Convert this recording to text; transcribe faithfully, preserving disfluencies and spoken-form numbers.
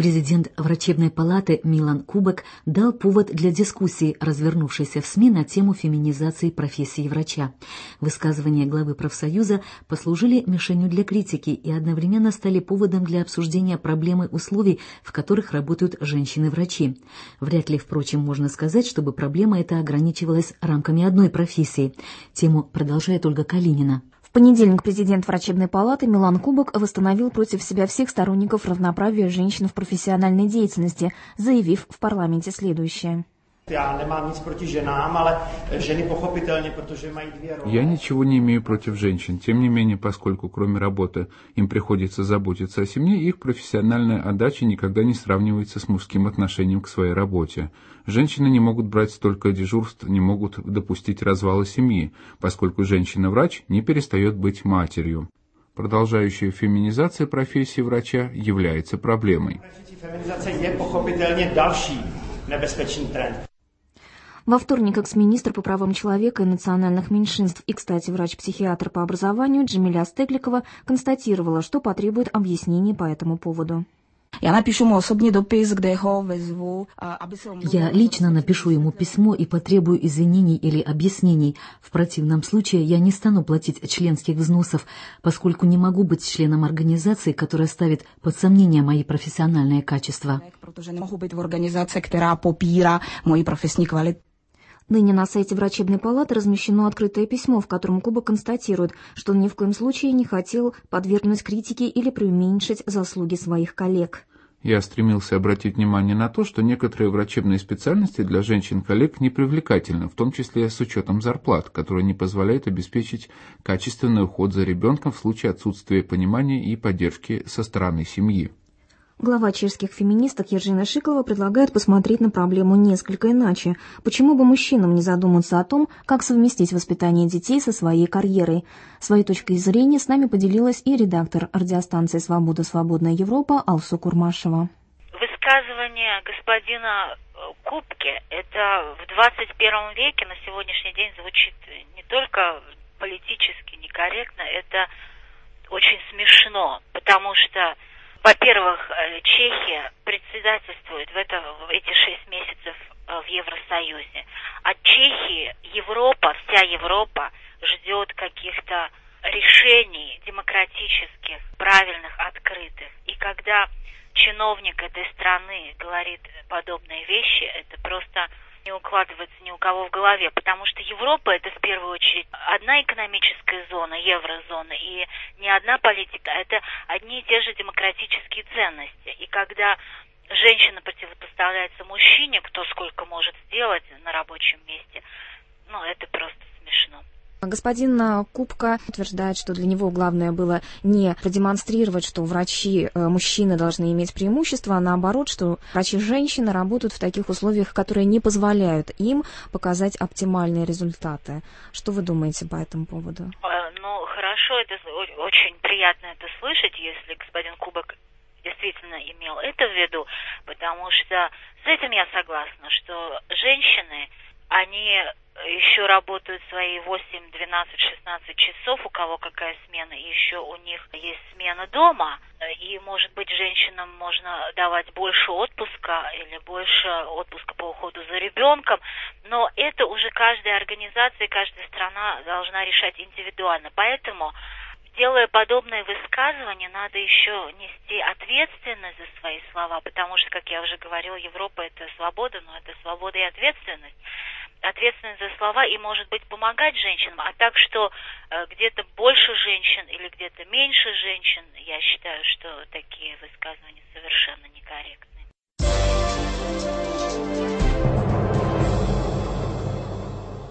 Президент врачебной палаты Милан Кубок дал повод для дискуссии, развернувшейся в СМИ на тему феминизации профессии врача. Высказывания главы профсоюза послужили мишенью для критики и одновременно стали поводом для обсуждения проблемы условий, в которых работают женщины-врачи. Вряд ли, впрочем, можно сказать, чтобы проблема эта ограничивалась рамками одной профессии. Тему продолжает Ольга Калинина. В понедельник президент врачебной палаты Милан Кубок восстановил против себя всех сторонников равноправия женщин в профессиональной деятельности, заявив в парламенте следующее. Я ничего не имею против женщин. Тем не менее, поскольку кроме работы им приходится заботиться о семье, их профессиональная отдача никогда не сравнивается с мужским отношением к своей работе. Женщины не могут брать столько дежурств, не могут допустить развала семьи, поскольку женщина-врач не перестает быть матерью. Продолжающая феминизация профессии врача является проблемой. Во вторник экс-министр по правам человека и национальных меньшинств и, кстати, врач-психиатр по образованию Джамиля Стекликова констатировала, что потребует объяснений по этому поводу. Я лично напишу ему письмо и потребую извинений или объяснений. В противном случае я не стану платить членских взносов, поскольку не могу быть членом организации, которая ставит под сомнение мои профессиональные качества. Ныне на сайте врачебной палаты размещено открытое письмо, в котором Кубок констатирует, что он ни в коем случае не хотел подвергнуть критике или преуменьшить заслуги своих коллег. Я стремился обратить внимание на то, что некоторые врачебные специальности для женщин-коллег непривлекательны, в том числе с учетом зарплат, которые не позволяют обеспечить качественный уход за ребенком в случае отсутствия понимания и поддержки со стороны семьи. Глава чешских феминисток Ержина Шиклова предлагает посмотреть на проблему несколько иначе. Почему бы мужчинам не задуматься о том, как совместить воспитание детей со своей карьерой? Своей точкой зрения с нами поделилась и редактор радиостанции «Свобода. Свободная Европа» Алсу Курмашева. Высказывание господина Кубки это в двадцать первом веке на сегодняшний день звучит не только политически некорректно, это очень смешно, потому что, во-первых, Чехия председательствует в, это, в эти шесть месяцев в Евросоюзе. От Чехии Европа, вся Европа ждет каких-то решений демократических, правильных, открытых. И когда чиновник этой страны говорит подобные вещи, это просто не укладывается ни у кого в голове, потому что Европа это в первую очередь одна экономическая зона, еврозона, и не одна политика, это одни и те же демократические ценности. И когда женщина противопоставляется мужчине, кто сколько может сделать на рабочем месте, ну это просто смешно. Господин Кубка утверждает, что для него главное было не продемонстрировать, что врачи-мужчины должны иметь преимущество, а наоборот, что врачи-женщины работают в таких условиях, которые не позволяют им показать оптимальные результаты. Что вы думаете по этому поводу? Ну, хорошо, это очень приятно это слышать, если господин Кубок действительно имел это в виду, потому что с этим я согласна, что женщины, они еще работают свои восемь, двенадцать, шестнадцать часов, у кого какая смена, и еще у них есть смена дома, и, может быть, женщинам можно давать больше отпуска или больше отпуска по уходу за ребенком, но это уже каждая организация, каждая страна должна решать индивидуально, поэтому, делая подобные высказывания, надо еще нести ответственность за свои слова, потому что, как я уже говорила, Европа это свобода, но это свобода и ответственность. Ответственность за слова и, может быть, помогать женщинам, а так, что э, где-то больше женщин или где-то меньше женщин, я считаю, что такие высказывания